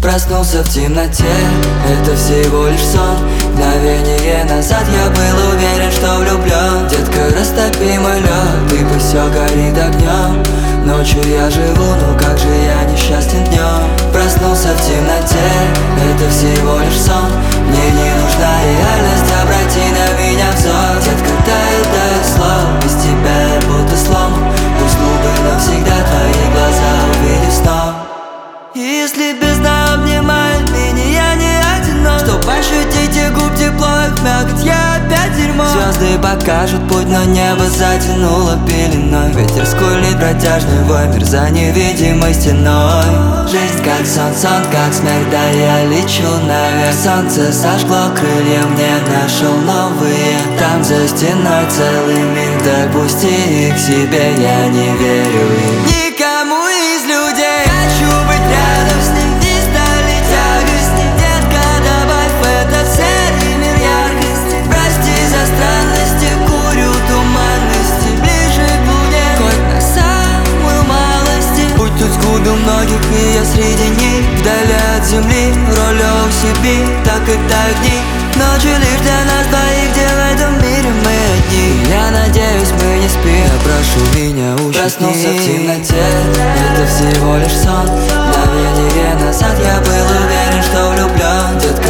Проснулся в темноте, это всего лишь сон. Мгновение назад я был уверен, что влюблен. Детка, растопи мой лед, ибо все горит огнем. Ночью я живу, ну как же я несчастен днем. Проснулся в темноте, это всего лишь сон. Мне не нужна реальность, обрати на меня взор. Детка, тает слов, без тебя я будто слом. Уснул бы навсегда, твои глаза увидев снова. Если бездна обнимает меня, я не одинок. Чтоб ощутить и губ тепло, их мякоть, я опять дерьмо. Звезды покажут путь, но небо затянуло пеленой. Ветер скулит протяжный вой, мир за невидимой стеной. Жизнь как сон, сон как смерть, да я лечу наверх. Солнце сожгло крылья, мне нашел новые. Там за стеной целый мир, так пусти их к себе, я не верю им. Никому из людей. Хочу быть рядом с ним, не стали тягости. Детка, добавь в этот серый мир яркости. Прости за странности, курю туманности. Ближе к луне, хоть на самую малости. Путь тут сгубил многих, и я среди них. Вдали от земли, ролью себе, так и тают дни. Ночью лишь для нас двоих, где в этом мире мы одни. Я надеюсь, мы не спим, я прошу меня ущипни. Проснулся в темноте, это всего лишь сон. Мгновение назад я был уверен, что влюблен. Детка,